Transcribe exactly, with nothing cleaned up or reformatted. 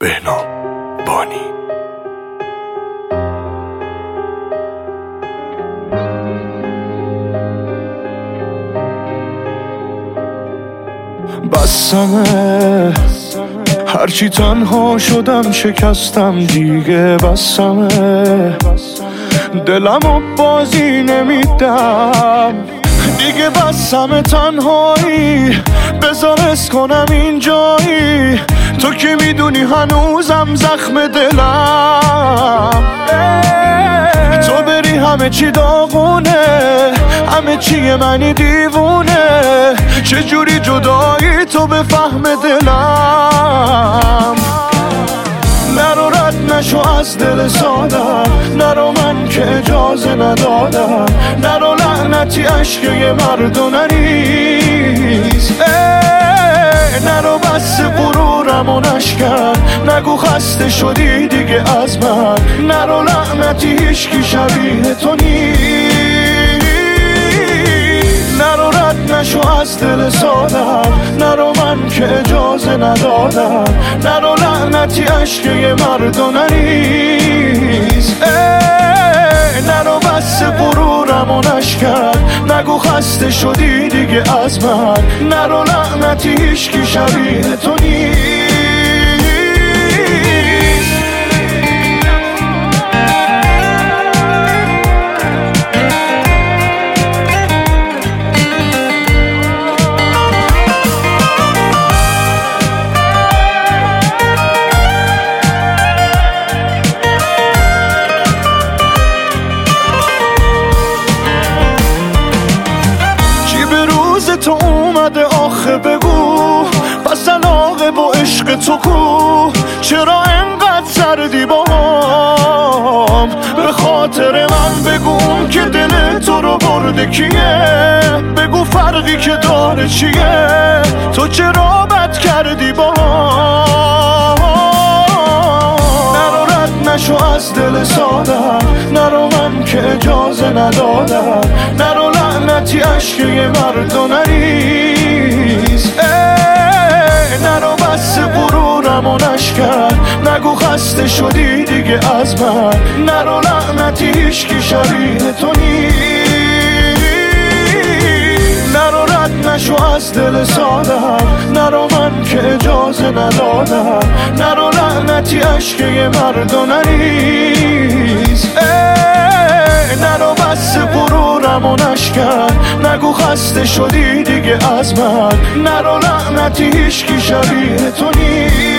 بهنام بانی. بسمه هرچی تنها شدم شکستم دیگه، بسمه دلمو بازی نمیدم دیگه، بسمه تنهایی بذار حس کنم اینجایی، تو که میدونی هنوزم زخم دلم، تو بری همه چی داغونه، همه چیه منی دیوونه، چجوری جدایی تو به فهم دلم، نرو رد نشو از دل سادم، نرو من که اجازه ندادم، نرو لعنتی عشق یه مرد و نریز، نرو بس غرورم و نشکن، نگو خسته شدی دیگه از من، نرو لعنتی هیچکی شبیه تو نیست، نرو رد نشو از دل سادم، نرو من که اجازه ندادم، نرو لعنتی عشق یه مرد و نریز، نرو بس غرورم و نشکن، نگو خسته شدی دیگه از من، نرو لعنتی هیچکی شبیه تو نیست. تو اومده آخه بگو، پس علاقه با عشق تو کو، چرا انقدر سردی با هم، به خاطر من بگو که دل تو رو برده کیه، بگو فرقی که داره چیه، تو چرا بد کردی با هم، نرو رد نشو از دل سادم، نرو من که اجازه ندادم، نرو لعنتی عشق یه مرد و نریز، نرو بس غرورم و نشکن، نگو خسته شدی دیگه از من، نرو لعنتی هیچکی شبیه تو نیست، نرو رد نشو از دل سادم، نرو من که اجازه ندادم، نرو لعنتی عشق یه مرد و نریز، نرو بس غرورم و نشکن، نگو خسته شدی دیگه از من، نرو لعنتی هیچکی شبیه تو نیست.